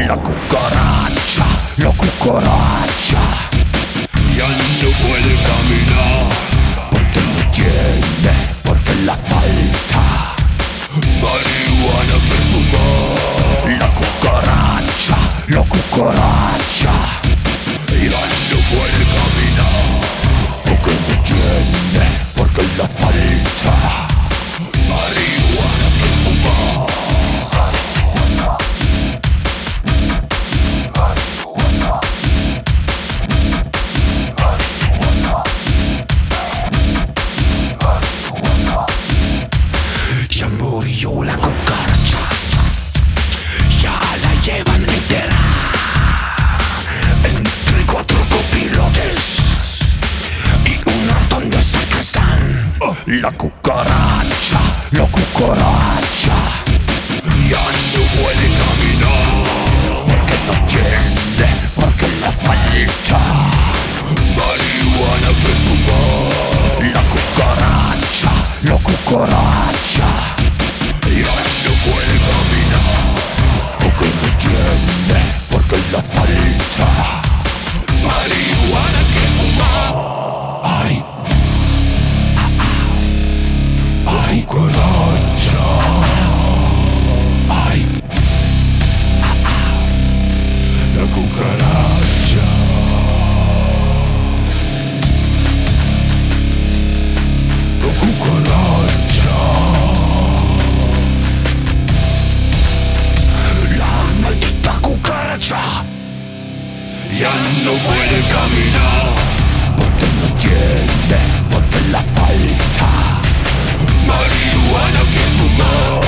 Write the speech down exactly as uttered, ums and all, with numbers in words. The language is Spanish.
La cucaracha, la cucaracha ya no puede caminar porque no tiene, porque la falta marihuana que fumar. La cucaracha, la cucaracha Ya no puede caminar porque no tiene, porque la falta marihuana que fumar. Ya murió la cucaracha, ya la llevan entera entre cuatro copilotes y un montón de sacristán. La cucaracha, la cucaracha Ya no puede caminar porque no tiene, porque la falta marihuana que fumar. la cucaracha, la cucaracha Ya no puede caminar porque no tiene, porque la falta marihuana que fumar. ay, ay, cucaracha, ay, la cucaracha, la cucaracha, la maldita cucaracha, Ya no puede caminar porque no tiene, porque la falta marihuana que fumar.